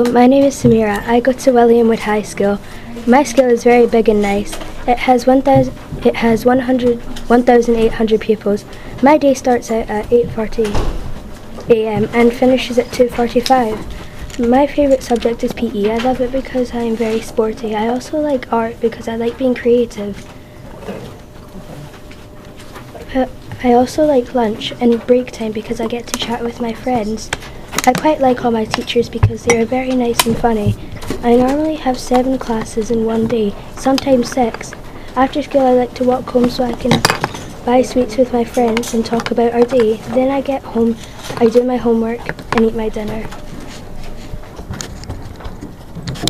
My name is Samira. I go to Williamwood High School. My school is very big and nice. It has 1,800 pupils. My day starts out at 8:40 a.m. and finishes at 2:45. My favourite subject is PE. I love it because I am very sporty. I also like art because I like being creative. I also like lunch and break time because I get to chat with my friends. I quite like all my teachers because they are very nice and funny. I normally have 7 classes in one day, sometimes 6. After school I like to walk home so I can buy sweets with my friends and talk about our day. Then I get home, I do my homework and eat my dinner.